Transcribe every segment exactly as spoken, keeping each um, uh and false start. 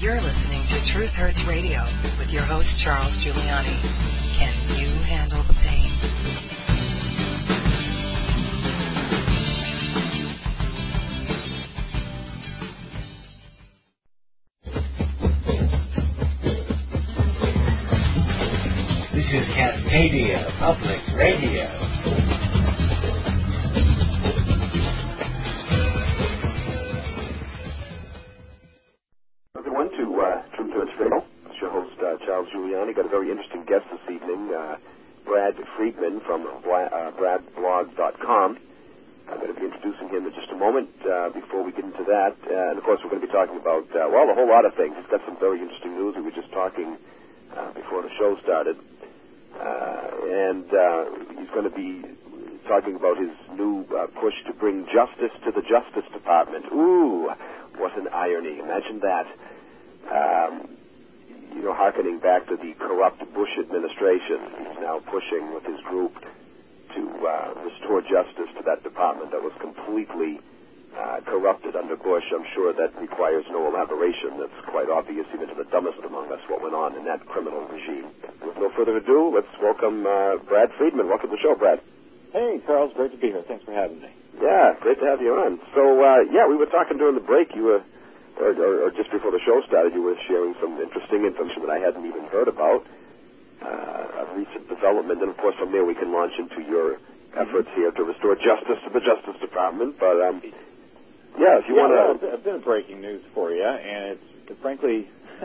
You're listening to Truth Hurts Radio with your host, Charles Giuliani. Can you handle the pain? This is Cascadia Public Radio. Everyone to uh, Truth Hurts Radio. It's your host, uh, Charles Giuliani. Got a very interesting guest this evening, uh, Brad Friedman from Bla- uh, brad blog dot com. I'm going to be introducing him in just a moment. Uh, before we get into that, uh, and of course we're going to be talking about, uh, well, a whole lot of things. He's got some very interesting news. We were just talking uh, before the show started. Uh, and uh, he's going to be talking about his new uh, push to bring justice to the Justice Department. Ooh, what an irony. Imagine that. Um, you know, hearkening back to the corrupt Bush administration. He's now pushing with his group to uh, restore justice to that department that was completely uh, corrupted under Bush. I'm sure that requires no elaboration. That's quite obvious even to the dumbest among us what went on in that criminal regime. With no further ado, let's welcome uh, Brad Friedman. Welcome to the show, Brad. Hey, Charles. Great to be here. Thanks for having me. Yeah, great to have you on. So, uh, yeah, we were talking during the break. You were, or, or, or just before the show started, you were sharing some interesting information that I hadn't even heard about, uh, a recent development. And, of course, from there we can launch into your efforts here to restore justice to the Justice Department. But, um, yeah, if you yeah, want to... Well, a bit of breaking news for you, and it's, it's frankly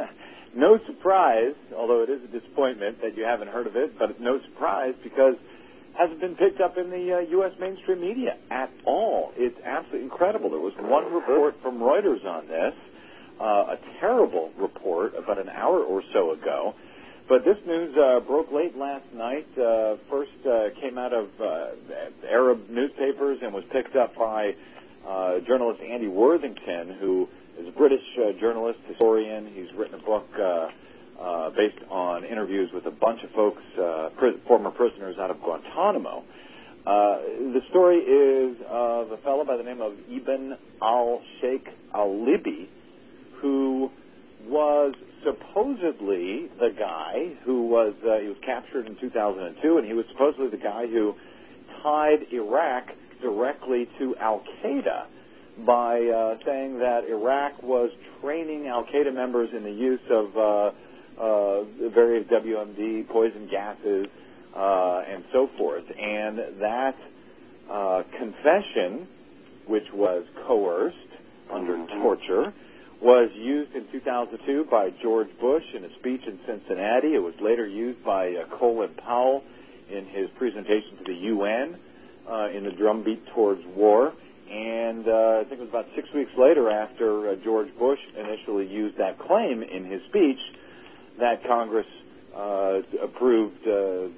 no surprise, although it is a disappointment that you haven't heard of it, but it's no surprise because it hasn't been picked up in the uh, U S mainstream media at all. It's absolutely incredible. There was one report from Reuters on this, uh, a terrible report about an hour or so ago. But this news uh, broke late last night. Uh, first uh, came out of uh, Arab newspapers and was picked up by uh, journalist Andy Worthington, who is a British uh, journalist, historian. He's written a book uh, uh, based on interviews with a bunch of folks, uh, pris- former prisoners out of Guantanamo. Uh, the story is of a fellow by the name of Ibn al-Sheikh al-Libi, who was supposedly the guy who was, uh, he was captured in two thousand two, and he was supposedly the guy who tied Iraq directly to Al-Qaeda by uh, saying that Iraq was training Al-Qaeda members in the use of uh, uh, various W M D, poison gases, uh, and so forth. And that uh, confession, which was coerced under torture, was used in two thousand two by George Bush in a speech in Cincinnati. It was later used by uh, Colin Powell in his presentation to the U N uh, in the drumbeat towards war. And uh, I think it was about six weeks later after uh, George Bush initially used that claim in his speech that Congress uh, approved, uh,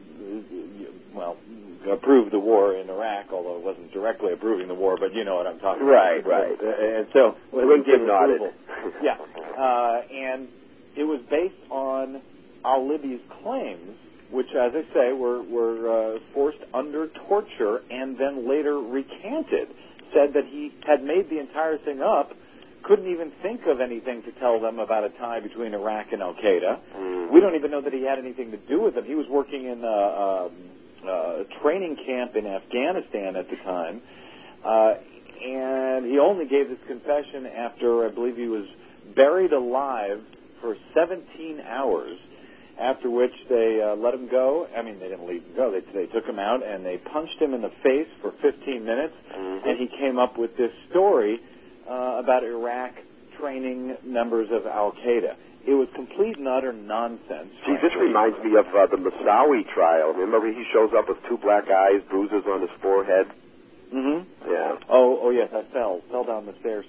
well, approved the war in Iraq, although it wasn't directly approving the war, but you know what I'm talking right, about. Right, right. Uh, and so it was given approval. Yeah. Uh, and it was based on al-Libi's claims, which, as I say, were, were uh, forced under torture and then later recanted. Said that he had made the entire thing up, couldn't even think of anything to tell them about a tie between Iraq and Al-Qaeda. Mm. We don't even know that he had anything to do with them. He was working in a, a, a training camp in Afghanistan at the time, uh, and he only gave this confession after, I believe, he was buried alive for seventeen hours, after which they uh, let him go. I mean, they didn't leave him go. They, they took him out, and they punched him in the face for fifteen minutes, mm-hmm. and he came up with this story uh, about Iraq training members of Al-Qaeda. It was complete and utter nonsense. Gee, this reminds me of uh, the Moussaoui trial. Remember, he shows up with two black eyes, bruises on his forehead? Mm-hmm. Yeah. Oh, oh yes, I fell. Fell down the stairs.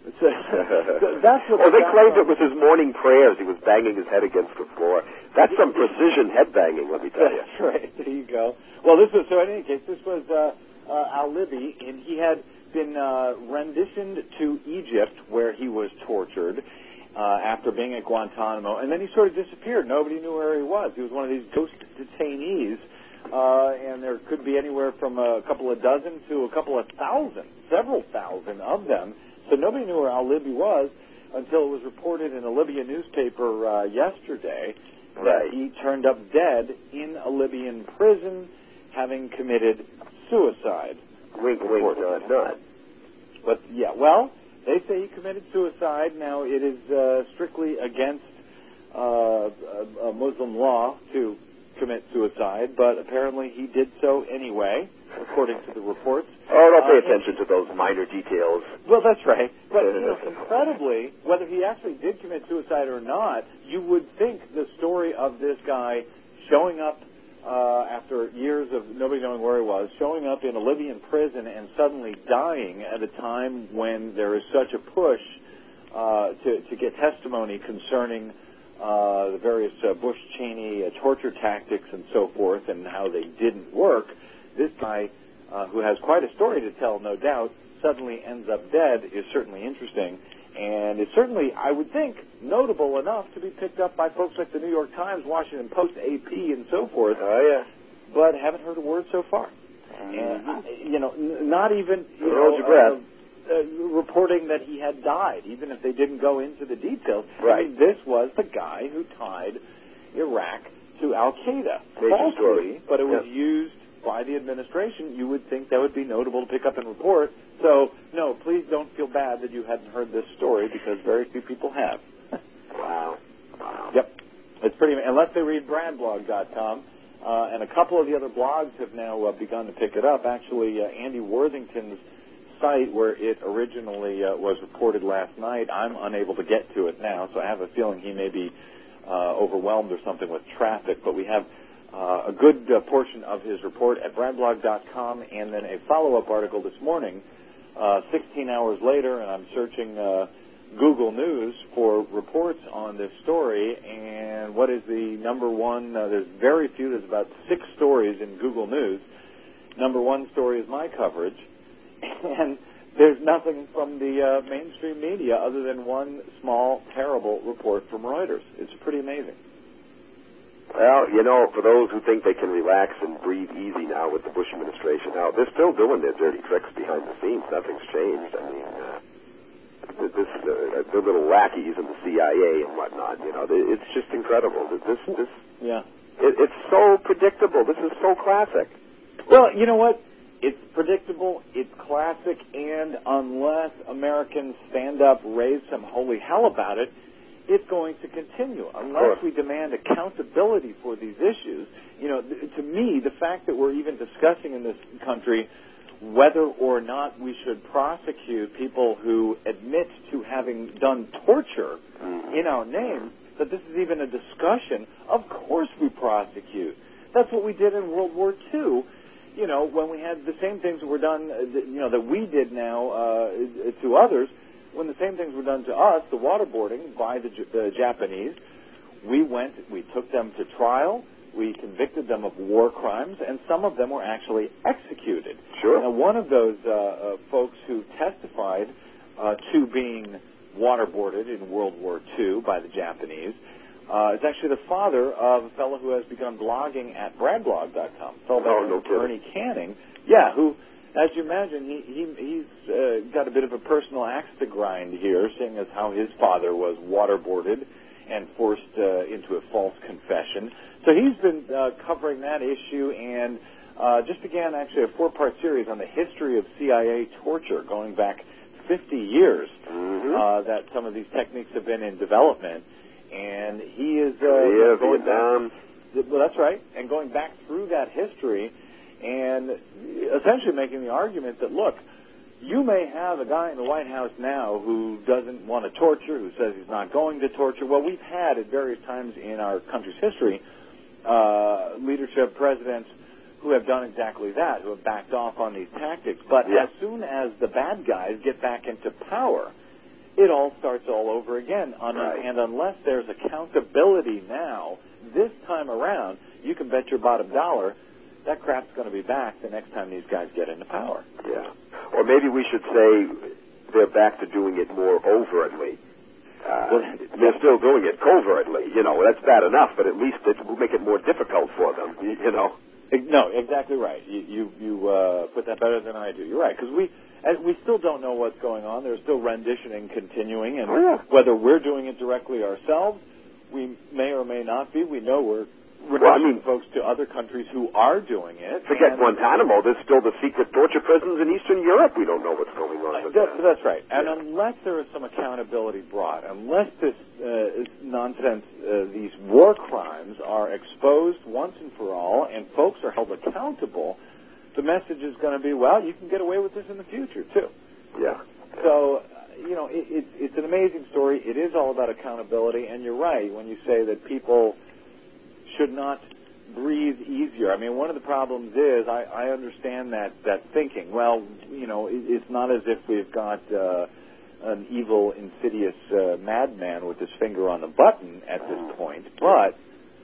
That's what oh, they claimed it was his morning prayers. He was banging his head against the floor. That's some precision head banging, let me tell you. That's right. There you go. Well, this was, so in any case, this was uh, uh, al-Libi, and he had been uh, renditioned to Egypt, where he was tortured uh, after being at Guantanamo, and then he sort of disappeared. Nobody knew where he was. He was one of these ghost detainees, uh, and there could be anywhere from a couple of dozen to a couple of thousand, several thousand of them. So nobody knew where al-Libi was until it was reported in a Libyan newspaper uh, yesterday that Right. he turned up dead in a Libyan prison, having committed suicide. Wink, wink, nod, nod. But, yeah, well, they say he committed suicide. Now, it is uh, strictly against uh, a, a Muslim law to commit suicide, but apparently he did so anyway, according to the reports. Oh, don't pay Uh, attention to those minor details. Well, that's right. But, you know, incredibly, whether he actually did commit suicide or not, you would think the story of this guy showing up uh, after years of nobody knowing where he was, showing up in a Libyan prison and suddenly dying at a time when there is such a push uh, to, to get testimony concerning uh, the various uh, Bush-Cheney uh, torture tactics and so forth and how they didn't work, this guy, uh, who has quite a story to tell, no doubt, suddenly ends up dead is certainly interesting. And it's certainly, I would think, notable enough to be picked up by folks like the New York Times, Washington Post, A P, and so forth. Oh, yeah. But haven't heard a word so far. Mm-hmm. And, uh, you know, n- not even, you Hold know, your breath. Uh, uh, reporting that he had died, even if they didn't go into the details. Right. I mean, this was the guy who tied Iraq to Al-Qaeda. Major Falsely, story. but it was Yep. used by the administration. You would think that would be notable to pick up and report. So, no, please don't feel bad that you hadn't heard this story, because very few people have. Wow. Wow. Yep. It's pretty, unless they read brad blog dot com. Uh, and a couple of the other blogs have now uh, begun to pick it up. Actually, uh, Andy Worthington's site, where it originally uh, was reported last night, I'm unable to get to it now, so I have a feeling he may be uh, overwhelmed or something with traffic. But we have uh, a good uh, portion of his report at brad blog dot com, and then a follow-up article this morning, uh, sixteen hours later, and I'm searching uh, Google News for reports on this story. And what is the number one? Uh, there's very few. There's about six stories in Google News. Number one story is my coverage. And there's nothing from the uh, mainstream media other than one small, terrible report from Reuters. It's pretty amazing. Well, you know, for those who think they can relax and breathe easy now with the Bush administration, now they're still doing their dirty tricks behind the scenes. Nothing's changed. I mean, uh, this uh, the little lackeys in the C I A and whatnot. You know, it's just incredible. This, this, Yeah. it, it's so predictable. This is so classic. Well, you know what? It's predictable, it's classic, and unless Americans stand up, raise some holy hell about it, it's going to continue. Unless we demand accountability for these issues. You know, th- to me, the fact that we're even discussing in this country whether or not we should prosecute people who admit to having done torture in our name, that this is even a discussion, of course we prosecute. That's what we did in World War Two. You know, when we had the same things that were done, uh, you know, that we did now uh, to others, when the same things were done to us, the waterboarding by the, J- the Japanese, we went, we took them to trial, we convicted them of war crimes, and some of them were actually executed. Sure. Now, one of those uh, uh, folks who testified uh, to being waterboarded in World War Two by the Japanese Uh, is actually the father of a fellow who has begun blogging at brad blog dot com. A fellow by Oh, no the name of Ernie Canning. Yeah, who, as you imagine, he, he, he's uh, got a bit of a personal axe to grind here, seeing as how his father was waterboarded and forced uh, into a false confession. So he's been uh, covering that issue and uh, just began actually a four-part series on the history of C I A torture going back fifty years Mm-hmm. uh, that some of these techniques have been in development. And he is uh, Korea, going Vietnam. back, well, that's right, and going back through that history and essentially making the argument that, look, you may have a guy in the White House now who doesn't want to torture, who says he's not going to torture. Well, we've had at various times in our country's history uh, leadership, presidents who have done exactly that, who have backed off on these tactics. But Yeah. as soon as the bad guys get back into power, it all starts all over again. Un- Right. And unless there's accountability now, this time around, you can bet your bottom dollar that crap's going to be back the next time these guys get into power. Yeah. Or maybe we should say they're back to doing it more overtly. Uh, Well, they're still doing it covertly. You know, that's bad enough, but at least it will make it more difficult for them, you, you know. No, exactly right. You you, you uh, put that better than I do. You're right, because we as we still don't know what's going on. There's still renditioning continuing, and oh, yeah. whether we're doing it directly ourselves, we may or may not be. We know we're renditioning well, I mean, folks to other countries who are doing it. Forget Guantanamo. There's still the secret torture prisons in Eastern Europe. We don't know what's going on with that, that. That's right. And yeah. unless there is some accountability brought, unless this uh, nonsense, uh, these war crimes are exposed once and for all, and folks are held accountable, the message is going to be, well, you can get away with this in the future, too. Yeah. So, you know, it, it, it's an amazing story. It is all about accountability, and you're right when you say that people should not breathe easier. I mean, one of the problems is I, I understand that, that thinking. Well, you know, it, it's not as if we've got uh, an evil, insidious uh, madman with his finger on the button at this point, but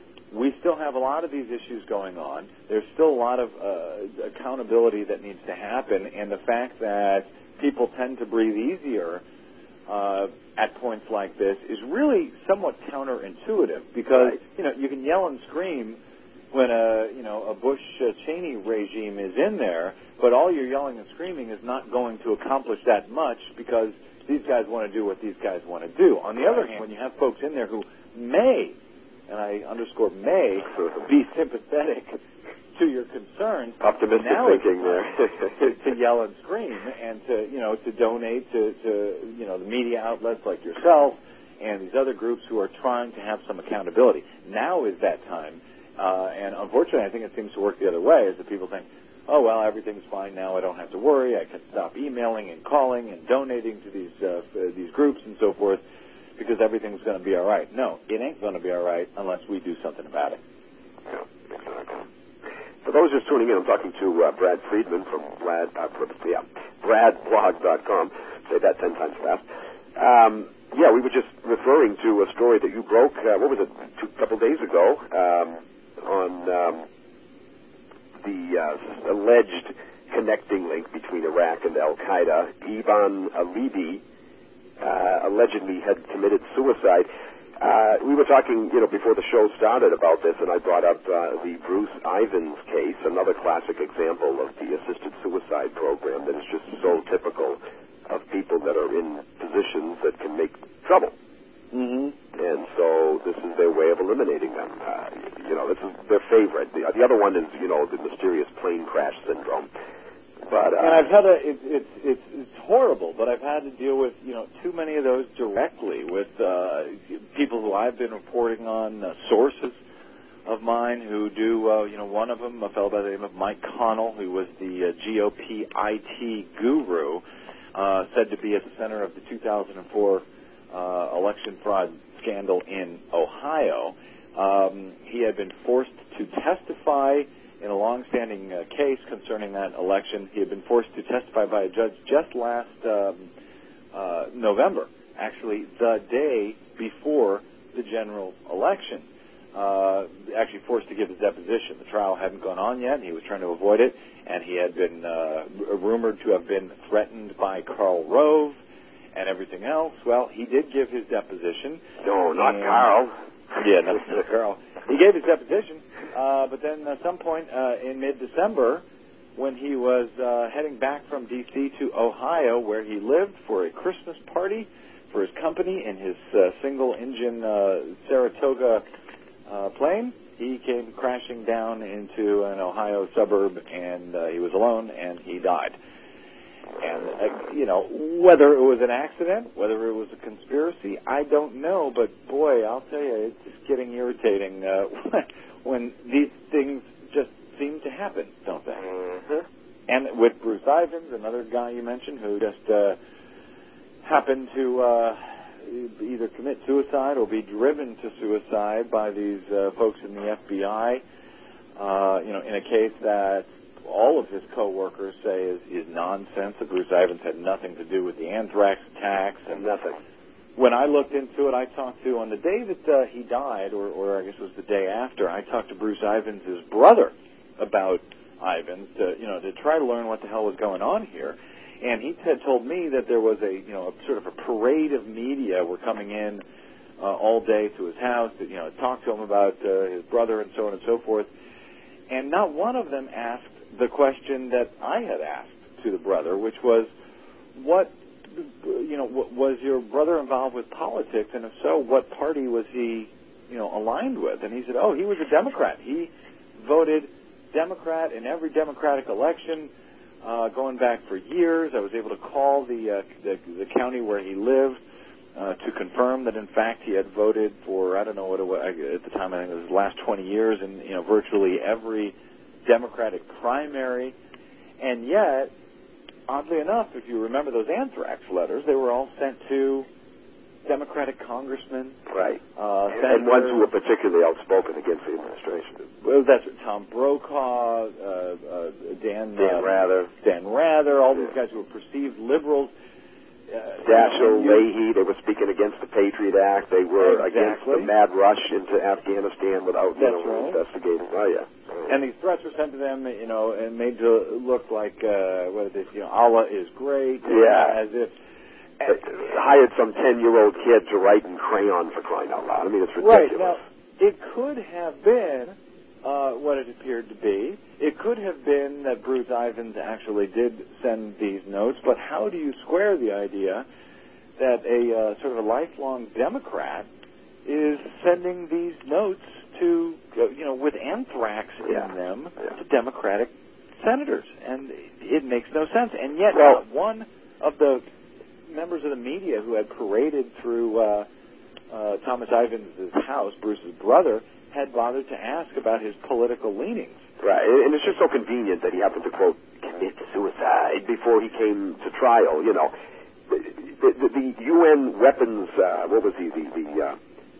we still have a lot of these issues going on. There's still a lot of uh, accountability that needs to happen, and the fact that people tend to breathe easier uh, at points like this is really somewhat counterintuitive because, right. you know, you can yell and scream when a, you know, a Bush-Cheney regime is in there, but all your yelling and screaming is not going to accomplish that much because these guys want to do what these guys want to do. On the other hand, when you have folks in there who may, and I underscore may, be sympathetic to your concerns, optimistic now thinking there, to, to yell and scream and to, you know, to donate to, to, you know, the media outlets like yourself and these other groups who are trying to have some accountability. Now is that time. Uh, and unfortunately, I think it seems to work the other way, is that people think, oh, well, everything's fine now. I don't have to worry. I can stop emailing and calling and donating to these uh, these groups and so forth because everything's going to be all right. No, it ain't going to be all right unless we do something about it. Yeah, exactly. For those just tuning in, I'm talking to uh, Brad Friedman from Brad, uh, yeah, brad blog dot com. Say that ten times fast. Um, yeah, we were just referring to a story that you broke, uh, what was it, two, a couple days ago, um, on um, the uh, alleged connecting link between Iraq and Al-Qaeda. Ivan Alibi uh, allegedly had committed suicide. Uh, we were talking, you know, before the show started about this, and I brought up uh, the Bruce Ivins case, another classic example of the assisted suicide program that is just so typical of people that are in positions that can make trouble. Mm-hmm. And so this is their way of eliminating them. Uh, you know, this is their favorite. The, the other one is, you know, the mysterious plane crash syndrome. But, uh, and I've had a, it, it's, it's, it's horrible, but I've had to deal with, you know, too many of those directly with uh, people who I've been reporting on, uh, sources of mine who do, uh, you know, one of them, a fellow by the name of Mike Connell, who was the uh, G O P I T guru, uh, said to be at the center of the two thousand four uh, election fraud scandal in Ohio. Um, he had been forced to testify in a long-standing uh, case concerning that election. He had been forced to testify by a judge just last um, uh, November, actually the day before the general election. Uh, actually forced to give his deposition. The trial hadn't gone on yet, and he was trying to avoid it, and he had been uh, rumored to have been threatened by Karl Rove and everything else. Well, he did give his deposition. No, not Carl. Yeah, not Carl. He gave his deposition, uh, but then at some point uh, in mid-December, when he was uh, heading back from D C to Ohio, where he lived for a Christmas party for his company in his uh, single-engine uh, Saratoga uh, plane, he came crashing down into an Ohio suburb, and uh, he was alone, and he died. And, uh, you know, whether it was an accident, whether it was a conspiracy, I don't know. But, boy, I'll tell you, it's getting irritating uh, when these things just seem to happen, don't they? Mm-hmm. And with Bruce Ivins, another guy you mentioned, who just uh, happened to uh, either commit suicide or be driven to suicide by these uh, folks in the F B I, uh, you know, in a case that all of his co-workers say is, is nonsense, that Bruce Ivins had nothing to do with the anthrax attacks. And nothing. When I looked into it, I talked to, on the day that uh, he died, or, or I guess it was the day after, I talked to Bruce Ivins' brother about Ivins to, you know, to try to learn what the hell was going on here. And he had told me that there was a, you know, a sort of a parade of media were coming in uh, all day to his house to, you know, talk to him about uh, his brother and so on and so forth. and not one of them asked the question that I had asked to the brother, which was, what, you know, was your brother involved with politics, and if so, what party was he, you know, aligned with? And he said, oh, he was a Democrat. He voted Democrat in every Democratic election, uh, going back for years. I was able to call the, uh, the, the county where he lived uh, to confirm that, in fact, he had voted for, I don't know what it was, at the time, I think it was the last twenty years, in, you know, virtually every Democratic primary. And yet, oddly enough, if you remember those anthrax letters, they were all sent to Democratic congressmen. Right. Uh, and ones who were particularly outspoken against the administration. Well, that's Tom Brokaw, uh, uh, Dan... Dan uh, Rather. Dan Rather, all yeah. these guys who were perceived liberals. Uh, Dashiell, you know, Leahy, they were speaking against the Patriot Act. They were exactly. against the mad rush into Afghanistan without, you That's know, right. investigating. Oh, yeah. And these threats were sent to them, you know, and made to look like, uh, what is this, you know, Allah is great. Yeah. As if... They hired some ten-year-old kid to write in crayon, for crying out loud. I mean, it's ridiculous. Right. Now, it could have been uh, what it appeared to be. It could have been that Bruce Ivins actually did send these notes, but how do you square the idea that a uh, sort of a lifelong Democrat is sending these notes to, you know, with anthrax yeah. in them yeah. to Democratic senators? And it makes no sense. And yet, well, not one of the members of the media who had paraded through uh, uh, Thomas Ivins' house, Bruce's brother, had bothered to ask about his political leanings. Right, and it's just so convenient that he happened to, quote, commit suicide before he came to trial, you know. The, the, the U N weapons, uh, what was he, the, the uh,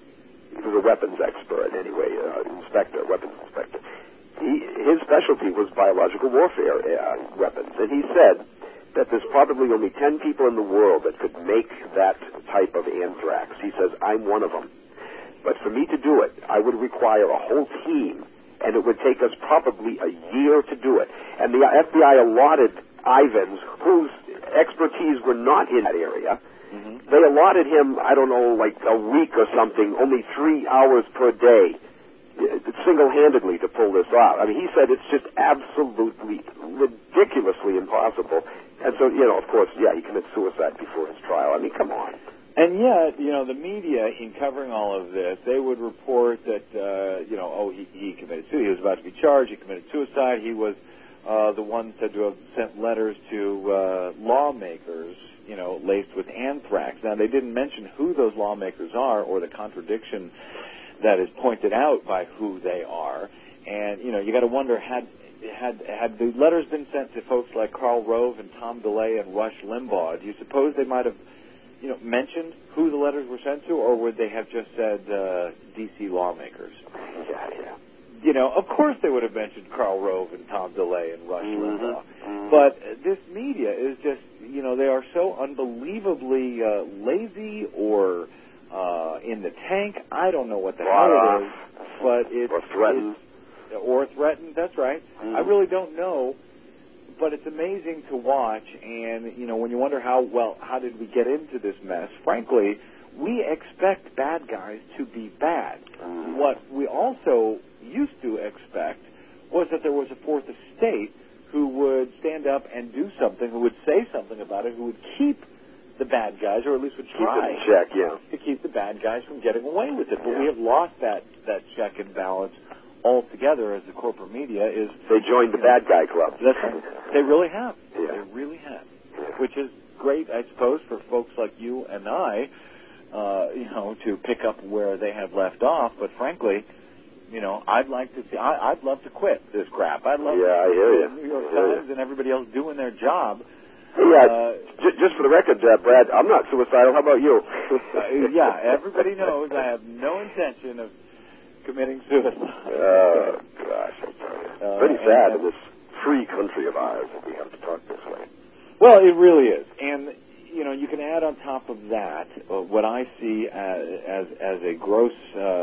he was a weapons expert anyway, uh, inspector, weapons inspector. He, his specialty was biological warfare uh, weapons, and he said that there's probably only ten people in the world that could make that type of anthrax. He says, I'm one of them. But for me to do it, I would require a whole team, and it would take us probably a year to do it. And the F B I allotted Ivins, whose expertise were not in that area, mm-hmm. they allotted him, I don't know, like a week or something, only three hours per day, single-handedly to pull this off. I mean, he said it's just absolutely, ridiculously impossible. And so, you know, of course, yeah, he committed suicide before his trial. I mean, come on. And yet, you know, the media, in covering all of this, they would report that, uh, you know, oh, he, he committed suicide. He was about to be charged. He committed suicide. He was uh, the one said to have sent letters to uh, lawmakers, you know, laced with anthrax. Now, they didn't mention who those lawmakers are or the contradiction that is pointed out by who they are. And, you know, you got to wonder, had had had the letters been sent to folks like Karl Rove and Tom DeLay and Rush Limbaugh, do you suppose they might have, you know, mentioned who the letters were sent to, or would they have just said uh, D C lawmakers? Yeah, yeah. You know, of course they would have mentioned Karl Rove and Tom DeLay and Rush mm-hmm. Limbaugh. Mm-hmm. But this media is just, you know, they are so unbelievably uh, lazy or uh, in the tank. I don't know what the hell it is, but it's... Or threatened. It's, or threatened, that's right. Mm-hmm. I really don't know, but it's amazing to watch. And, you know, when you wonder how, well, how did we get into this mess, frankly, we expect bad guys to be bad. Mm-hmm. What we also used to expect was that there was a fourth estate who would stand up and do something, who would say something about it, who would keep the bad guys, or at least would try keep it in check, yeah. to keep the bad guys from getting away with it. But yeah. we have lost that, that check and balance altogether as the corporate media is... They joined the bad guy club. That's right. They really have. Yeah. They really have. Yeah. Which is great, I suppose, for folks like you and I, uh, you know, to pick up where they have left off. But frankly, you know, I'd like to see... I, I'd love to quit this crap. I'd love yeah, to I hear you. the New York I hear Times you. and everybody else doing their job. Yeah, uh, j- just for the record, uh, Brad, I'm not suicidal. How about you? uh, yeah, everybody knows I have no intention of committing suicide. Oh, gosh, I tell you. Uh, Pretty and, sad and, in this free country of ours that we have to talk this way. Well, it really is. And, you know, you can add on top of that uh, what I see as, as, as a gross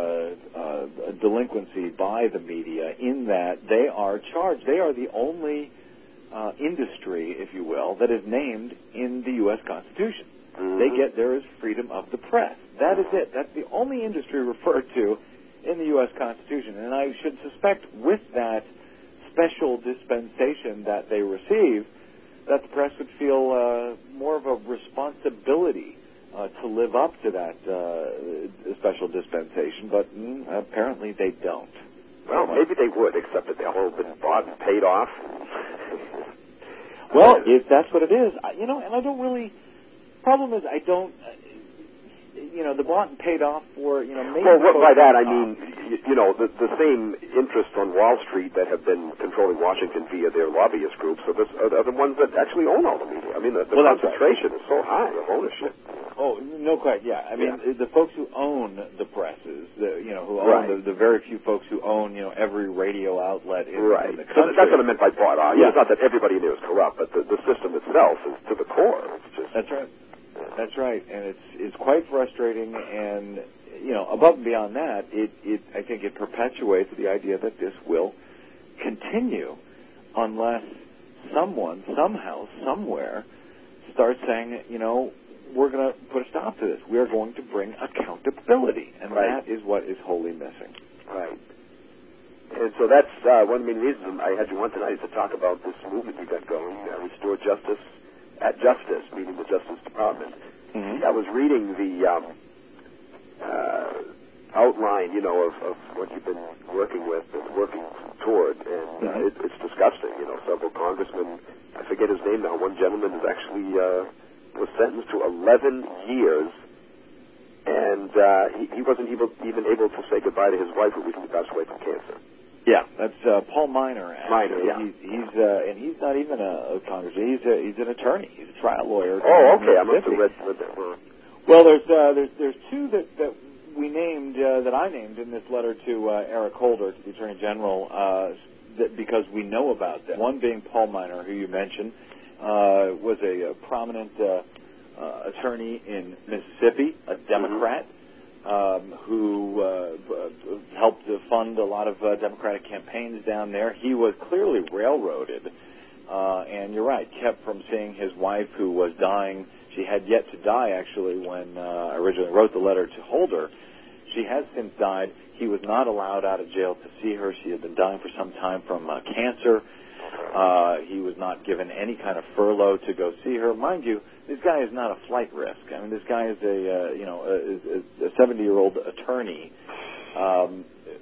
uh, uh, delinquency by the media in that they are charged. They are the only uh, industry, if you will, that is named in the U S Constitution. Mm-hmm. They get, there is freedom of the press. That is it. That's the only industry referred to in the U S Constitution. And I should suspect with that special dispensation that they receive, that the press would feel uh, more of a responsibility uh, to live up to that uh, special dispensation, but mm, apparently they don't. Well, maybe they would, except that they're all been bought and paid off. Well, if that's what it is, I, you know, and I don't really. Problem is, I don't. Uh, you know, the bought and paid off for, you know, maybe. Well, what, by that I mean, you, you know, the, the same interests on Wall Street that have been controlling Washington via their lobbyist groups are the, are the ones that actually own all the media. I mean, the, the well, concentration right. is so high of ownership. Oh, no, quite, yeah. I mean, yeah. the folks who own the presses, the, you know, who own right. the, the very few folks who own, you know, every radio outlet in, right. in the country. So that's what I meant by bought off. Yeah. It's not that everybody in there is corrupt, but the, the system itself is to the core. It's just, that's right. That's right, and it's it's quite frustrating, and you know, above and beyond that, it, it I think it perpetuates the idea that this will continue unless someone, somehow, somewhere, starts saying, you know, we're going to put a stop to this. We are going to bring accountability, and right. that is what is wholly missing. Right. And so that's uh, one of the main reasons I had you on tonight is to talk about this movement we got going, uh, Restore Justice at Justice, meaning the Justice Department. Mm-hmm. I was reading the um, uh, outline, you know, of, of what you've been working with and working toward, and uh, mm-hmm. it, it's disgusting. You know, several congressmen, I forget his name now, one gentleman is actually uh, was sentenced to eleven years, and uh, he, he wasn't able, even able to say goodbye to his wife, who recently passed away from cancer. Yeah, that's uh, Paul Miner. Actually. Miner, yeah. He's, he's uh, and he's not even a, a congressman. He's a, he's an attorney. He's a trial lawyer. Oh, okay. I must have read, read that wrong. Well, there's uh, there's there's two that, that we named uh, that I named in this letter to uh, Eric Holder, to the Attorney General, uh, that because we know about them. One being Paul Miner, who you mentioned, uh, was a, a prominent uh, uh, attorney in Mississippi, a Democrat. Mm-hmm. Um, who uh, helped to fund a lot of uh, Democratic campaigns down there. He was clearly railroaded, uh, and you're right, kept from seeing his wife, who was dying. She had yet to die, actually, when uh, I originally wrote the letter to Holder. She has since died. He was not allowed out of jail to see her. She had been dying for some time from uh, cancer. Uh, he was not given any kind of furlough to go see her. Mind you, this guy is not a flight risk. I mean, this guy is a uh, you know a, a seventy-year-old attorney um,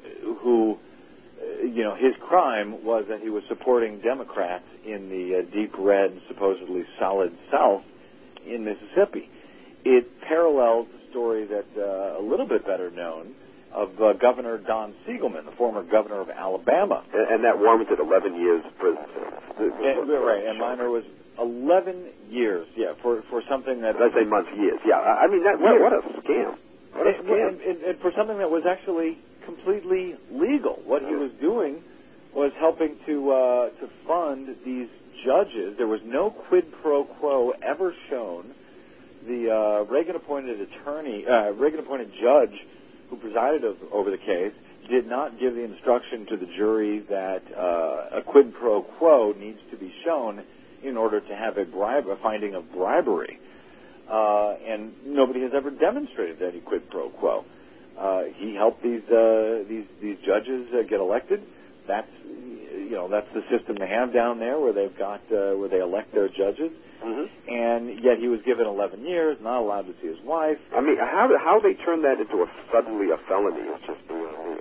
who, you know, his crime was that he was supporting Democrats in the uh, deep red, supposedly solid South in Mississippi. It parallels the story that uh, a little bit better known of uh, Governor Don Siegelman, the former governor of Alabama. And, and that warranted eleven years prison. And, right, and Miner was eleven years, yeah, for for something that... Let's say months, years, yeah. I mean, that, what, what a scam. What a and, scam. And, and, and for something that was actually completely legal. What he was doing was helping to uh, to fund these judges. There was no quid pro quo ever shown. The uh, Reagan-appointed attorney, uh, Reagan-appointed judge who presided over the case did not give the instruction to the jury that uh, a quid pro quo needs to be shown in order to have a bribe, a finding of bribery. Uh, and nobody has ever demonstrated any quid pro quo. Uh, he helped these uh, these these judges uh, get elected. That's you know that's the system they have down there, where they've got uh, where they elect their judges. Mm-hmm. And yet he was given eleven years, not allowed to see his wife. I mean, how how they turned that into a suddenly a felony is just beyond me.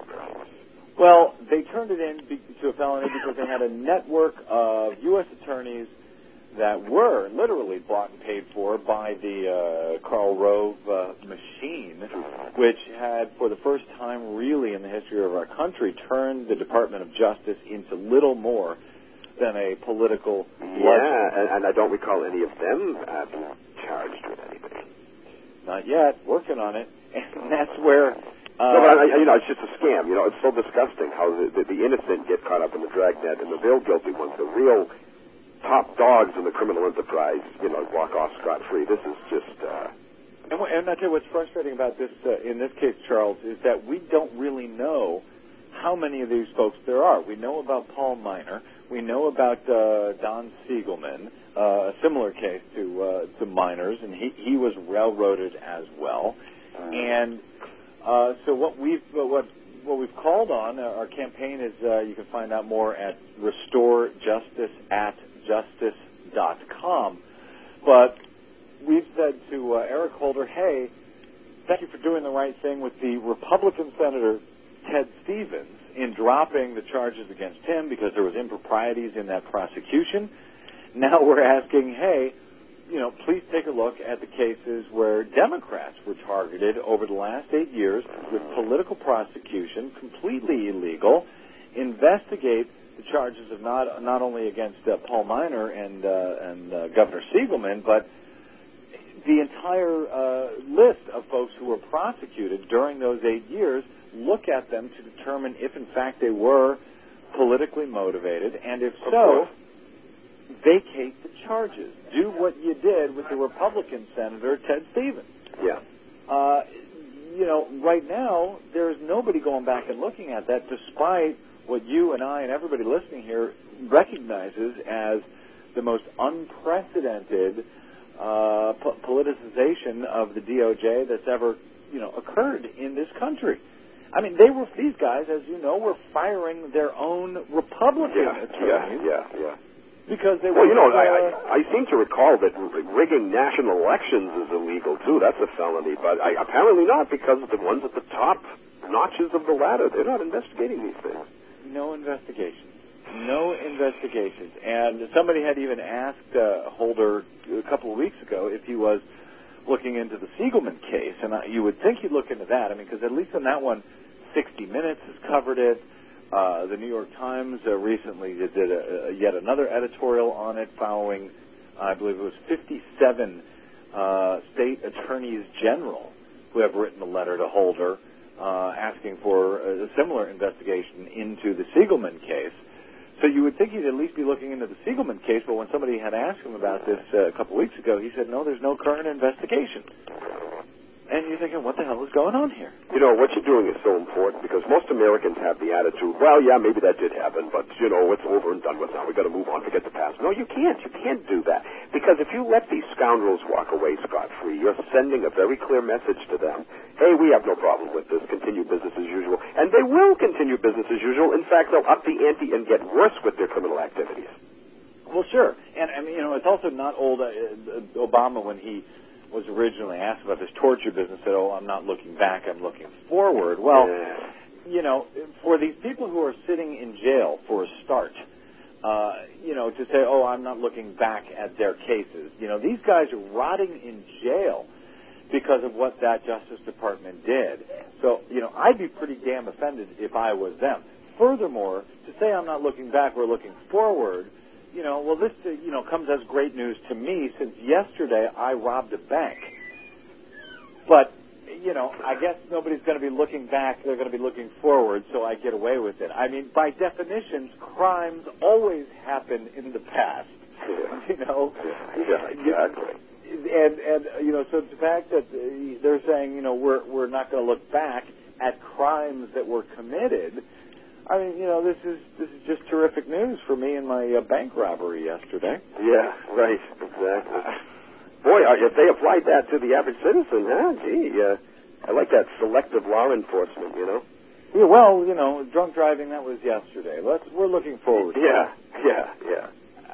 Well, they turned it into a felony because they had a network of U S attorneys that were literally bought and paid for by the uh, Karl Rove uh, machine, which had, for the first time really in the history of our country, turned the Department of Justice into little more than a political bludgeon. Yeah, and, and I don't recall any of them uh, being charged with anything. Not yet. Working on it. And that's where... Uh, no, but I, you know, it's just a scam. You know, it's so disgusting how the, the, the innocent get caught up in the dragnet, and the real guilty ones, the real top dogs in the criminal enterprise, you know, walk off scot-free. This is just... Uh... And, and I tell you what's frustrating about this, uh, in this case, Charles, is that we don't really know how many of these folks there are. We know about Paul Miner. We know about uh, Don Siegelman, uh, a similar case to uh, to Miner's, and he, he was railroaded as well. And uh, so what we've uh, what what we've called on, uh, our campaign is, uh, you can find out more at restore justice at justice dot com. But we've said to uh, Eric Holder, hey, thank you for doing the right thing with the Republican Senator Ted Stevens in dropping the charges against him because there was improprieties in that prosecution. Now we're asking, hey, you know, please take a look at the cases where Democrats were targeted over the last eight years with political prosecution, completely illegal. Investigate the charges of not not only against uh, Paul Minor and uh, and uh, Governor Siegelman, but the entire uh, list of folks who were prosecuted during those eight years. Look at them to determine if, in fact, they were politically motivated, and if so, vacate the charges. Do what you did with the Republican Senator Ted Stevens. Yeah. Uh, you know, right now, there's nobody going back and looking at that, despite what you and I and everybody listening here recognizes as the most unprecedented uh, po- politicization of the D O J that's ever, you know, occurred in this country. I mean, they were, these guys, as you know, were firing their own Republican Yeah, attorneys. yeah, yeah, yeah. Because they well, were, you know, uh, I, I, I seem to recall that rigging national elections is illegal, too. That's a felony. But I, apparently not, because the ones at the top notches of the ladder, they're not investigating these things. No investigations. No investigations. And somebody had even asked uh, Holder a couple of weeks ago if he was looking into the Siegelman case. And I, you would think he'd look into that. I mean, because at least in that one, sixty minutes has covered it. Uh, the New York Times uh, recently did a, a, yet another editorial on it following, I believe it was fifty-seven uh, state attorneys general who have written a letter to Holder uh, asking for a, a similar investigation into the Siegelman case. So you would think he'd at least be looking into the Siegelman case, but when somebody had asked him about this uh, a couple weeks ago, he said, no, there's no current investigation. And you're thinking, what the hell is going on here? You know, what you're doing is so important because most Americans have the attitude, well, yeah, maybe that did happen, but, you know, it's over and done with now. We've got to move on, forget the past. No, you can't. You can't do that. Because if you let these scoundrels walk away scot-free, you're sending a very clear message to them. Hey, we have no problem with this. Continue business as usual. And they will continue business as usual. In fact, they'll up the ante and get worse with their criminal activities. Well, sure. And, I mean, you know, it's also not old uh, Obama when he was originally asked about this torture business, said, oh, I'm not looking back, I'm looking forward. Well, yeah. you know, for these people who are sitting in jail for a start, uh, you know, to say, oh, I'm not looking back at their cases. You know, these guys are rotting in jail because of what that Justice Department did. So, you know, I'd be pretty damn offended if I was them. Furthermore, to say I'm not looking back, we're looking forward, you know, well, this, uh, you know, comes as great news to me since yesterday I robbed a bank. But, you know, I guess nobody's going to be looking back. They're going to be looking forward, so I get away with it. I mean, by definition, crimes always happen in the past, you know. Yeah, exactly. And, and you know, so the fact that they're saying, you know, we're, we're not going to look back at crimes that were committed, I mean, you know, this is this is just terrific news for me in my uh, bank robbery yesterday. Yeah, right, exactly. Boy, if they applied that to the average citizen, huh? Gee, uh, I like that selective law enforcement, you know. Yeah, well, you know, drunk driving, that was yesterday. Let's we're looking forward. Yeah, to yeah, yeah.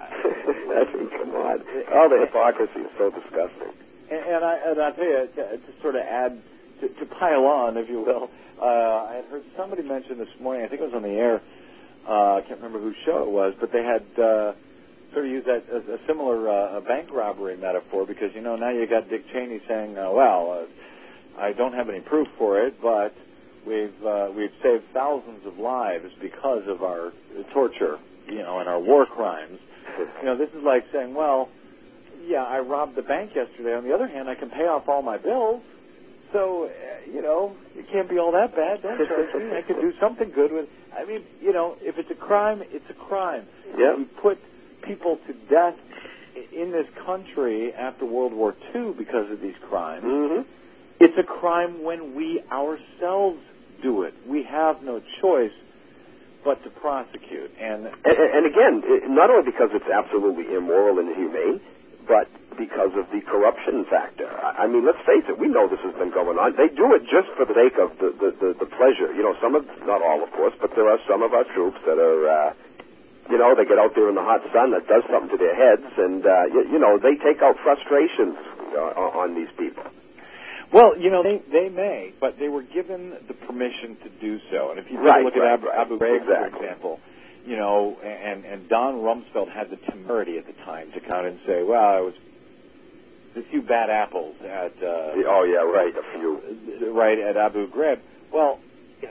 I mean, come on, all the hypocrisy is so disgusting. And, and I and I tell you, to, to sort of add, to, to pile on, if you will. Uh, I had heard somebody mention this morning, I think it was on the air, uh, I can't remember whose show it was, but they had uh, sort of used that as a similar uh, bank robbery metaphor because, you know, now you got Dick Cheney saying, uh, well, uh, I don't have any proof for it, but we've uh, we've saved thousands of lives because of our torture, you know, and our war crimes. You know, this is like saying, well, yeah, I robbed the bank yesterday. On the other hand, I can pay off all my bills. So, uh, you know, it can't be all that bad. Don't charge me. I could do something good with. I mean, you know, if it's a crime, it's a crime. Yeah. We put people to death in this country after World War Two because of these crimes. Mm-hmm. It's a crime when we ourselves do it. We have no choice but to prosecute. And and, and again, not only because it's absolutely immoral and inhumane, but because of the corruption factor. I, I mean, let's face it, we know this has been going on. They do it just for the sake of the, the, the, the pleasure. You know, some of, not all, of course, but there are some of our troops that are, uh, you know, they get out there in the hot sun, that does something to their heads, and, uh, you, you know, they take out frustrations uh, on these people. Well, you know, they they may, but they were given the permission to do so. And if you take right, a look right, at Abu, right. Abu Ghraib, exactly. for example, you know, and, and Don Rumsfeld had the temerity at the time to come out and say, well, it was a few bad apples at... Uh, oh, yeah, right, a few. Right, at Abu Ghraib. Well,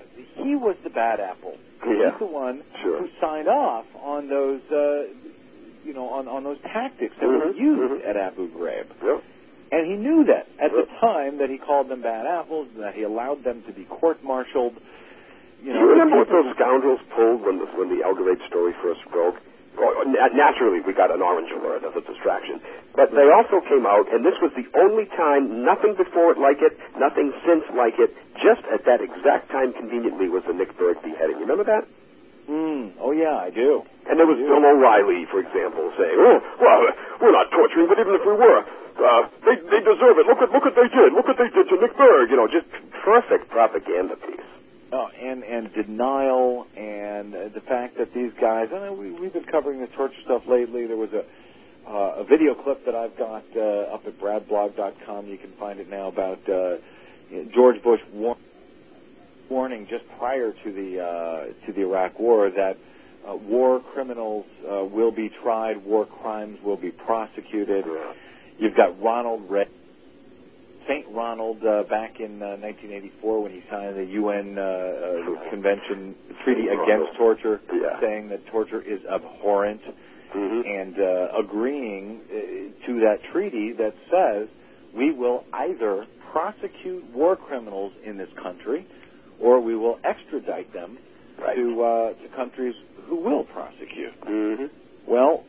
he was the bad apple. Yeah. He's the one sure. who signed off on those, uh, you know, on, on those tactics that mm-hmm. were used mm-hmm. at Abu Ghraib. Yep. And he knew that at yep. the time that he called them bad apples, that he allowed them to be court-martialed. You know, Do you remember what those scoundrels pulled when the, when the Al Ghraib story first broke? Oh, naturally, we got an orange alert as a distraction. But they also came out, and this was the only time, nothing before it like it, nothing since like it, just at that exact time conveniently was the Nick Berg beheading. You remember that? Mm. Oh, yeah, I do. And there was Bill O'Reilly, for example, saying, oh, well, we're not torturing, but even if we were, uh, they, they deserve it. Look what, look what they did. Look what they did to Nick Berg. You know, just perfect propaganda piece. Oh, and, and denial, and uh, the fact that these guys, I mean, we, we've been covering the torture stuff lately. There was a, uh, a video clip that I've got uh, up at brad blog dot com. You can find it now about uh, George Bush war- warning just prior to the, uh, to the Iraq War that uh, war criminals uh, will be tried, war crimes will be prosecuted. You've got Ronald Reagan. Saint Ronald uh, back in uh, nineteen eighty-four when he signed the U N uh, uh, Convention Treaty Against Torture, yeah. saying that torture is abhorrent, mm-hmm. and uh, agreeing uh, to that treaty that says we will either prosecute war criminals in this country or we will extradite them right. to uh, to countries who will prosecute. Mm-hmm. Well,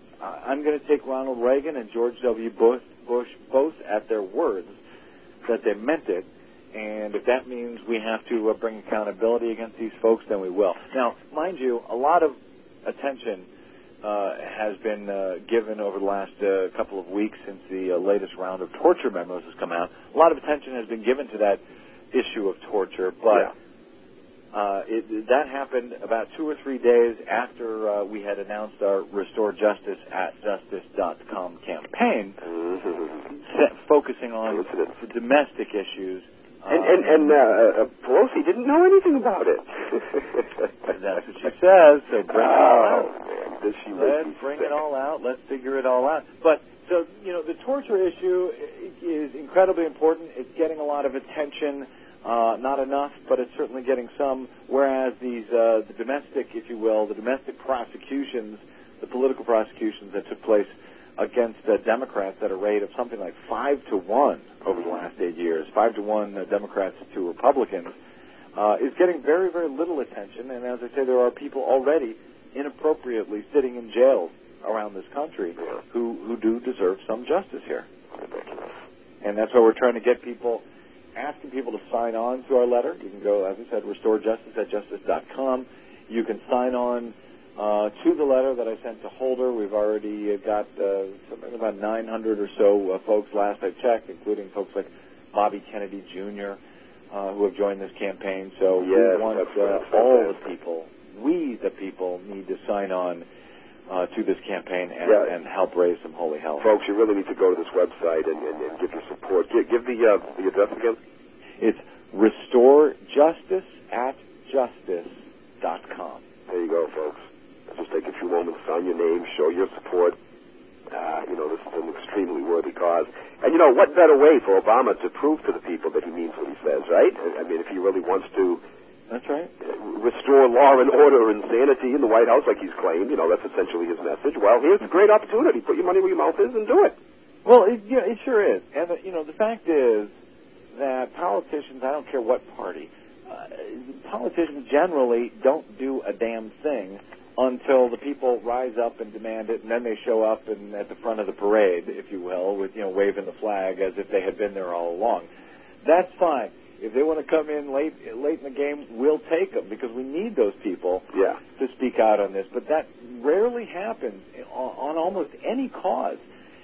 I'm going to take Ronald Reagan and George W. Bush, Bush both at their words that they meant it, and if that means we have to uh, bring accountability against these folks, then we will. Now, mind you, a lot of attention uh, has been uh, given over the last uh, couple of weeks since the uh, latest round of torture memos has come out. A lot of attention has been given to that issue of torture, but yeah. uh, it, that happened about two or three days after uh, we had announced our Restore Justice at Justice dot com campaign, mm-hmm. set, focusing on the domestic issues. And, uh, and, and uh, uh, Pelosi didn't know anything about it. That's what she says, so bring it all oh, out. Man, does she Let's make bring sick. it all out. Let's figure it all out. But, so, you know, the torture issue is incredibly important. It's getting a lot of attention. Uh, not enough, but it's certainly getting some, whereas these, uh, the domestic, if you will, the domestic prosecutions, the political prosecutions that took place against uh, Democrats at a rate of something like five to one over the last eight years, five to one uh, Democrats to Republicans, uh, is getting very, very little attention. And as I say, there are people already inappropriately sitting in jails around this country who, who do deserve some justice here. And that's why we're trying to get people, asking people to sign on to our letter. You can go, as I said, Restore Justice at Justice dot com. You can sign on uh, to the letter that I sent to Holder. We've already got uh, something about nine hundred or so uh, folks last I checked, including folks like Bobby Kennedy Junior, uh, who have joined this campaign. So yes, we want that's, uh, that's all the people, we the people, need to sign on Uh, to this campaign and, yeah. and help raise some holy hell. Folks, you really need to go to this website and, and, and give your support. Give, give the uh, the address again. It's Restore Justice at Justice dot com. There you go, folks. Just take a few moments, sign your name, show your support. Uh, you know, this is an extremely worthy cause. And, you know, what better way for Obama to prove to the people that he means what he says, right? I mean, if he really wants to That's right. restore law and order and sanity in the White House like he's claimed, you know, that's essentially his message. Well, here's a great opportunity. Put your money where your mouth is and do it. Well, it, yeah, it sure is. And, the, you know, the fact is that politicians, I don't care what party, uh, politicians generally don't do a damn thing until the people rise up and demand it, and then they show up and at the front of the parade, if you will, with, you know, waving the flag as if they had been there all along. That's fine. If they want to come in late late in the game, we'll take them because we need those people yeah. to speak out on this. But that rarely happens on, on almost any cause.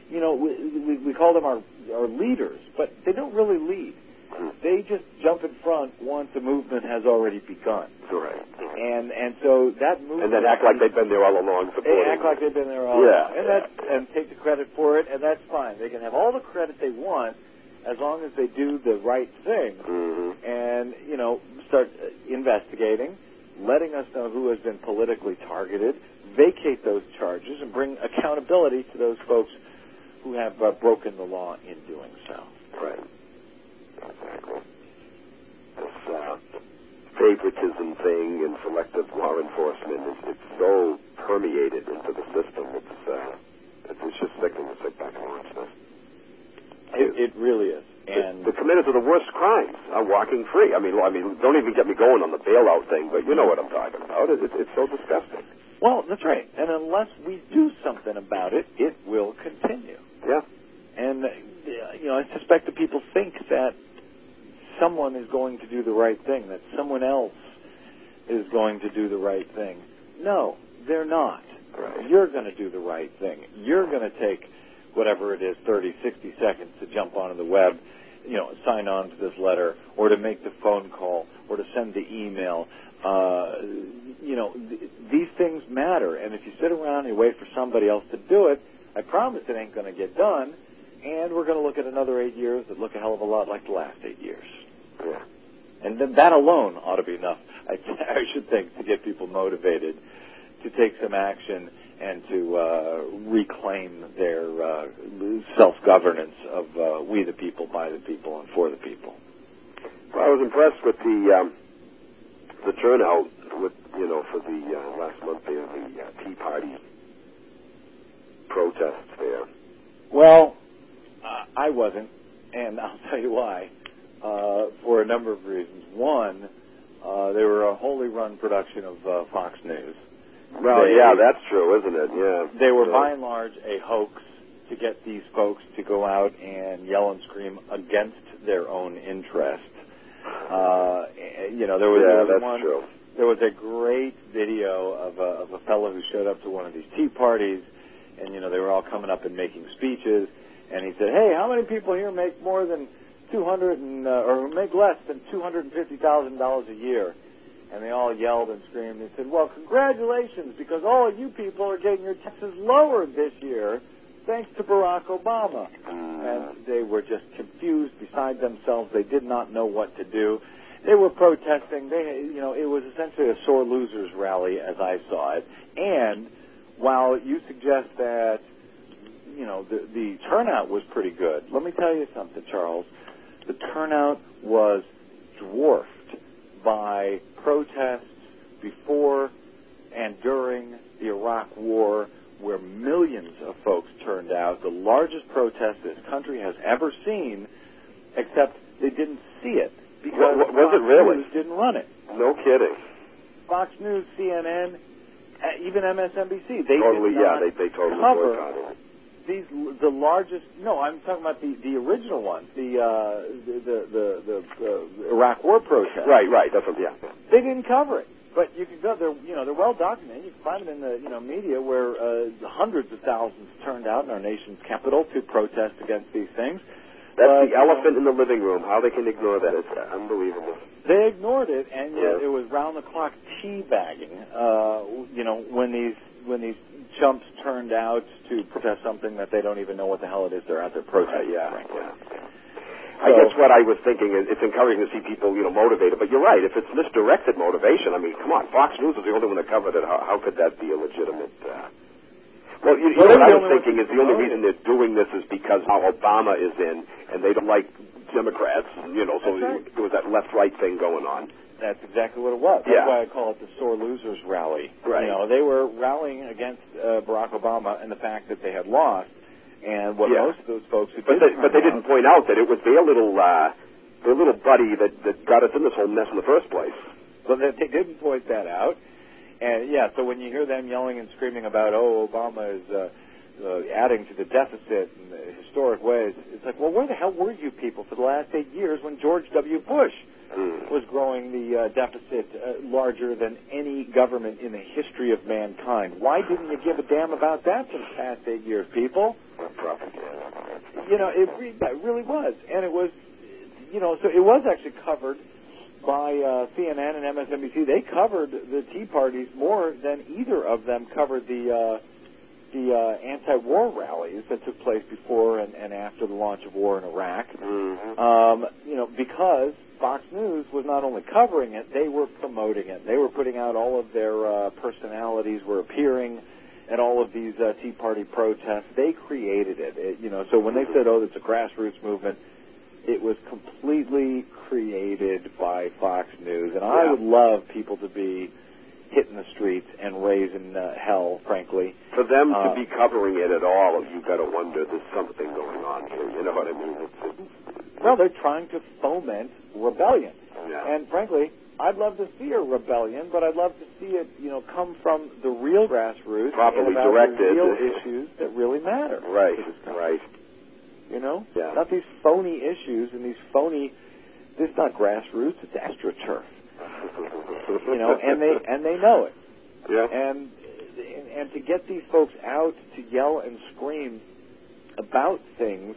you know, we, we, we call them our, our leaders, but they don't really lead. They just jump in front once a movement has already begun. Right. And and so that movement... And then act like they've been there all along supporting. They act like they've been there all yeah, along. And, yeah. that's, and take the credit for it, and that's fine. They can have all the credit they want as long as they do the right thing mm-hmm. and, you know, start investigating, letting us know who has been politically targeted, vacate those charges, and bring accountability to those folks who have uh, broken the law in doing so. Right. Exactly. This uh, favoritism thing and selective law enforcement is it's so permeated into the system. It's uh, it's just sickening to sit back and watch this. It, it really is. And the, the committers of the worst crimes are walking free. I mean, I mean, don't even get me going on the bailout thing, but you know what I'm talking about. It, it, it's so disgusting. Well, that's right. And unless we do something about it, it will continue. Yeah. And, uh, you know, I suspect that people think that someone is going to do the right thing, that someone else is going to do the right thing. No, they're not. Right. You're going to do the right thing. You're going to take whatever it is, thirty, sixty seconds to jump onto the web, you know, sign on to this letter, or to make the phone call, or to send the email. Uh, you know, th- these things matter. And if you sit around and you wait for somebody else to do it, I promise it ain't going to get done. And we're going to look at another eight years that look a hell of a lot like the last eight years. Yeah. And then that alone ought to be enough, I, I should think, to get people motivated to take some action and to uh, reclaim their uh, self-governance of uh, we the people, by the people, and for the people. Well, I was impressed with the um, the turnout with you know for the uh, last month there, the uh, Tea Party protests there. Well, uh, I wasn't, and I'll tell you why. Uh, for a number of reasons. One, uh, they were a wholly run production of uh, Fox News. Well, they, yeah, that's true, isn't it? Yeah. They were yeah. by and large a hoax to get these folks to go out and yell and scream against their own interest. Uh, you know, there was, yeah, there was that's one. True. There was a great video of a, of a fellow who showed up to one of these tea parties, and you know they were all coming up and making speeches, and he said, "Hey, how many people here make more than two hundred and uh, or make less than two hundred and fifty thousand dollars a year?" And they all yelled and screamed and said, "Well, congratulations, because all of you people are getting your taxes lowered this year, thanks to Barack Obama." And they were just confused, beside themselves. They did not know what to do. They were protesting. They, you know, it was essentially a sore losers rally, as I saw it. And while you suggest that, you know, the, the turnout was pretty good, let me tell you something, Charles. The turnout was dwarfed by protests before and during the Iraq War, where millions of folks turned out, the largest protest this country has ever seen, except they didn't see it because was, was Fox it really? News didn't run it. No kidding. Fox News, C N N, even M S N B C, they totally, did not yeah, they, they totally cover boycotted it. These, the largest, no, I'm talking about the, the original ones, the, uh, the, the, the, the, the Iraq War protests. Right, right, that's what, yeah. They didn't cover it. But you can go, they're, you know, they're well documented. You can find them in the, you know, media where uh, hundreds of thousands turned out in our nation's capital to protest against these things. That's but, the elephant you in know, the living room. How they can ignore that is unbelievable. They ignored it, and yet yeah. it was round-the-clock teabagging, uh, you know, when these, when these chumps turned out to protest something that they don't even know what the hell it is they're out there protesting. Uh, yeah, frankly. yeah. I guess what I was thinking is it's encouraging to see people, you know, motivated. But you're right. If it's misdirected motivation, I mean, come on, Fox News is the only one that covered it. How, how could that be a legitimate? Uh... Well, you, you well, know what I was the thinking is the only reason they're doing this is because now Obama is in, and they don't like Democrats. You know, so right. there was that left-right thing going on. That's exactly what it was. That's yeah. why I call it the sore losers rally. Right. You know, they were rallying against uh, Barack Obama and the fact that they had lost. And what yeah. most of those folks who but did they, but they didn't point out that it was their little uh, their little buddy that, that got us in this whole mess in the first place. Well, they, they didn't point that out. And yeah, so when you hear them yelling and screaming about, oh, Obama is uh, uh, adding to the deficit in historic ways, it's like, well, where the hell were you people for the last eight years when George W. Bush mm. was growing the uh, deficit uh, larger than any government in the history of mankind? Why didn't you give a damn about that for the past eight years, people? propaganda. You know, it, re- it really was. And it was, you know, so it was actually covered by uh, C N N and M S N B C. They covered the Tea Parties more than either of them covered the uh, the uh, anti-war rallies that took place before and, and after the launch of war in Iraq. Mm-hmm. Um, you know, because Fox News was not only covering it, they were promoting it. They were putting out all of their uh, personalities were appearing at all of these uh, Tea Party protests. They created it. it. You know, so when they said, "Oh, it's a grassroots movement," it was completely created by Fox News. And I yeah. would love people to be hitting the streets and raising uh, hell, frankly. For them uh, to be covering it at all, you got to wonder there's something going on here. You know what I mean? It's, it's, well, they're trying to foment rebellion. Yeah. And frankly, I'd love to see a rebellion, but I'd love to see it, you know, come from the real grassroots, properly and about directed, the real issues that really matter. Right, right. You know, yeah. not these phony issues and these phony. This is not grassroots; it's astroturf. You know, and they and they know it. Yeah. And and to get these folks out to yell and scream about things,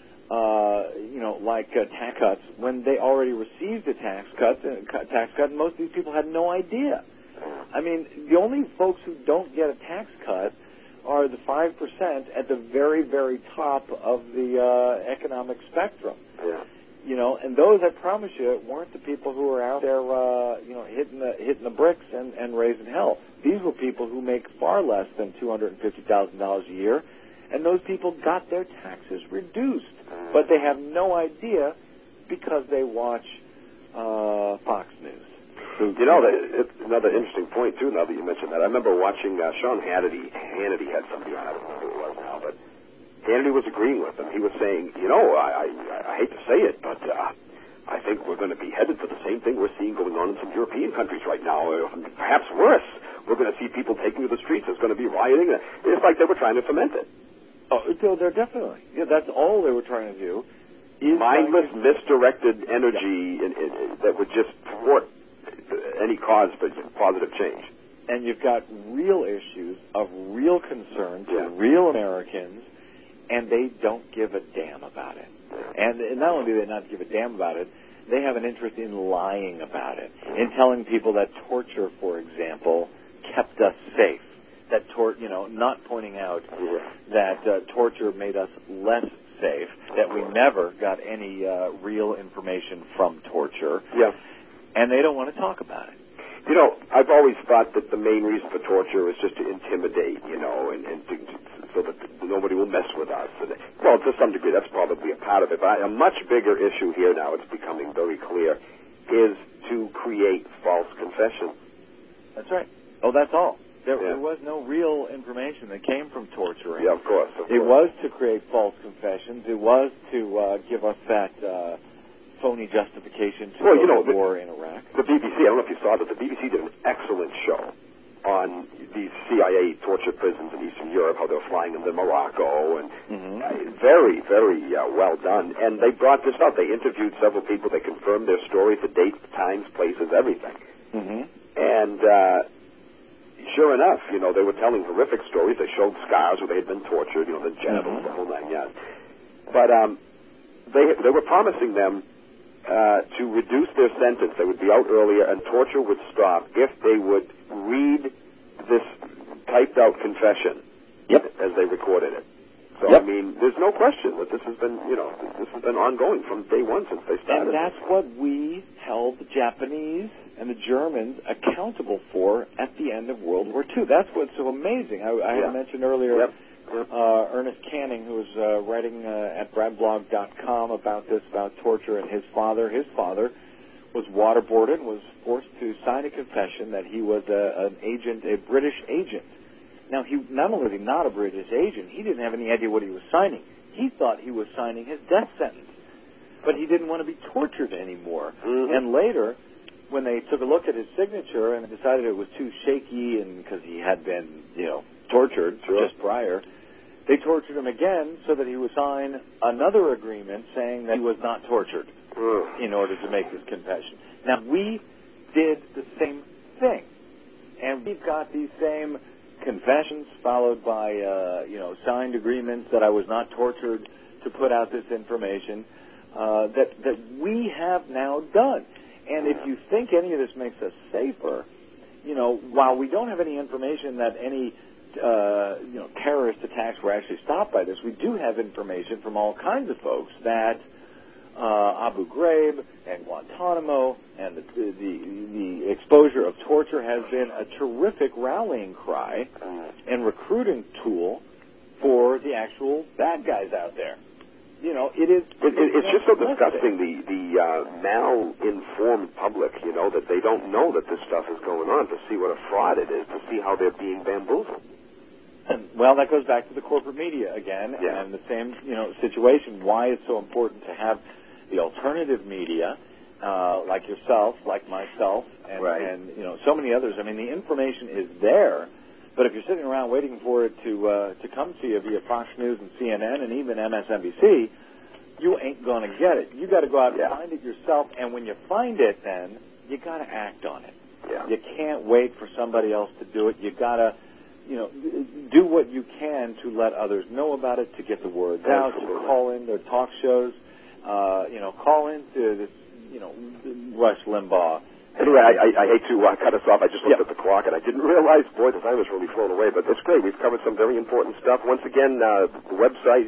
uh, you know, like uh, tax cuts, when they already received a tax cut, uh, tax cut, and most of these people had no idea. I mean, the only folks who don't get a tax cut are the five percent at the very, very top of the uh, economic spectrum. Yeah. You know, and those, I promise you, weren't the people who were out there, uh, you know, hitting the hitting the bricks and, and raising hell. These were people who make far less than two hundred and fifty thousand dollars a year, and those people got their taxes reduced, but they have no idea because they watch uh, Fox News. You know, it's another interesting point too. Now that you mentioned that, I remember watching uh, Sean Hannity. Hannity had somebody on. I don't know who it was now, but Hannity was agreeing with him. He was saying, you know, I, I, I hate to say it, but uh, I think we're going to be headed for the same thing we're seeing going on in some European countries right now, or perhaps worse. We're going to see people taking to the streets. There's going to be rioting. It's like they were trying to foment it. Oh, they're definitely. Yeah, that's all they were trying to do. Is Mindless, to... misdirected energy yeah. in, in, in, that would just thwart any cause for positive change. And you've got real issues of real concern to yeah. real Americans, and they don't give a damn about it. And, and not only do they not give a damn about it, they have an interest in lying about it, in telling people that torture, for example, kept us safe. That tor- you know, not pointing out yeah. that uh, torture made us less safe, that we never got any uh, real information from torture. Yeah. And they don't want to talk about it. You know, I've always thought that the main reason for torture is just to intimidate, you know, and, and to, so that nobody will mess with us. And, well, to some degree, that's probably a part of it. But a much bigger issue here now, it's becoming very clear, is to create false confessions. That's right. Oh, that's all. There, yeah. there was no real information that came from torturing. Yeah, of course. Of it course. was to create false confessions. It was to uh, give us that uh, phony justification to well, go you know, to the, war in Iraq. The B B C, I don't know if you saw that, the B B C did an excellent show on these C I A torture prisons in Eastern Europe, how they're flying them to Morocco, and mm-hmm. uh, very, very uh, well done. And they brought this out. They interviewed several people. They confirmed their story, the dates, times, places, everything. Mm-hmm. And uh, sure enough, you know, they were telling horrific stories. They showed scars where they had been tortured, you know, the genitals, mm-hmm. the whole nine yards. But um, they they were promising them Uh, to reduce their sentence. They would be out earlier and torture would stop if they would read this typed out confession yep. as they recorded it. So, yep. I mean, there's no question that this has been, you know, this has been ongoing from day one since they started. And that's what we held the Japanese and the Germans accountable for at the end of World War Two. That's what's so amazing. I, I yeah. had mentioned earlier yep. Yep. Uh, Ernest Canning, who was uh, writing uh, at brad blog dot com about this, about torture, and his father. His father was waterboarded and was forced to sign a confession that he was a, an agent, a British agent. Now, he not only was he not a British agent, he didn't have any idea what he was signing. He thought he was signing his death sentence, but he didn't want to be tortured anymore. Mm-hmm. And later, when they took a look at his signature and decided it was too shaky, and because he had been, you know, tortured sure. just prior, they tortured him again so that he would sign another agreement saying that he was not tortured mm. in order to make this confession. Now, we did the same thing, and we've got these same confessions followed by, uh, you know, signed agreements that I was not tortured to put out this information, uh, that, that we have now done. And if you think any of this makes us safer, you know, while we don't have any information that any, uh, you know, terrorist attacks were actually stopped by this, we do have information from all kinds of folks that uh, Abu Ghraib and Guantanamo and the, the, the exposure of torture has been a terrific rallying cry and recruiting tool for the actual bad guys out there. You know, it is. It, it, it's just so disgusting, the the uh, mal-informed public, you know, that they don't know that this stuff is going on, to see what a fraud it is, to see how they're being bamboozled. And, well, that goes back to the corporate media again, yeah. and the same, you know, situation. Why it's so important to have the alternative media, uh, like yourself, like myself, and, right. and you know, so many others. I mean, the information is there. But if you're sitting around waiting for it to uh, to come to you via Fox News and C N N and even M S N B C, you ain't going to get it. You got to go out and yeah. find it yourself. And when you find it, then you got to act on it. Yeah. You can't wait for somebody else to do it. You got to, you know, do what you can to let others know about it, to get the word out, to call in their talk shows. Uh, you know, call into this, you know, Rush Limbaugh. Anyway, I, I, I hate to uh, cut us off. I just looked yep. at the clock, and I didn't realize, boy, the time has really flown away. But it's great. We've covered some very important stuff. Once again, uh, the website.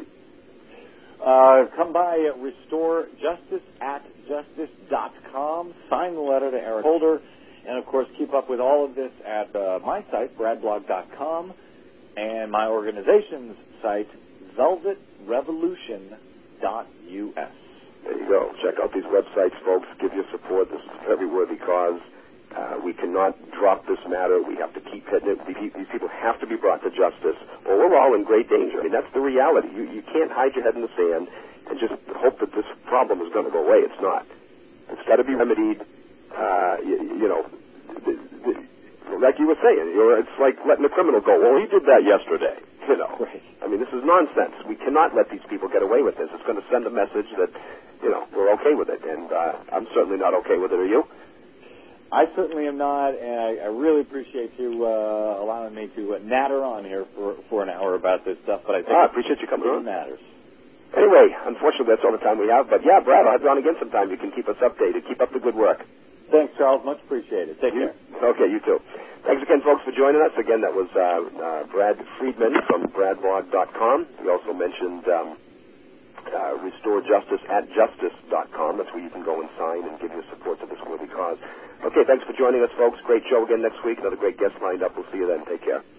Uh, come by at restore justice at justice dot com. Sign the letter to Eric Holder. And, of course, keep up with all of this at uh, my site, brad blog dot com, and my organization's site, velvet revolution dot U S. There you go. Check out these websites, folks. Give your support. This is a very worthy cause. Uh, we cannot drop this matter. We have to keep hitting it. These people have to be brought to justice, or we're all in great danger. I mean, that's the reality. You, you can't hide your head in the sand and just hope that this problem is going to go away. It's not. It's got to be remedied. Uh, you, you know, the, the, like you were saying, you know, it's like letting a criminal go. Well, he did that yesterday. You know, right. I mean, this is nonsense. We cannot let these people get away with this. It's going to send a message that, you know, we're okay with it, and uh, I'm certainly not okay with it. Are you? I certainly am not, and I, I really appreciate you uh, allowing me to uh, natter on here for for an hour about this stuff. But I think ah, I appreciate you coming on. It matters. Anyway, unfortunately, that's all the time we have. But yeah, Brad, I'll have you on again sometime. You can keep us updated. Keep up the good work. Thanks, Charles. Much appreciated. Take you, care. Okay, you too. Thanks again, folks, for joining us. Again, that was uh, uh, Brad Friedman from brad blog dot com. We also mentioned um, uh, restore justice at justice dot com. That's where you can go and sign and give your support to this worthy cause. Okay, thanks for joining us, folks. Great show again next week. Another great guest lined up. We'll see you then. Take care.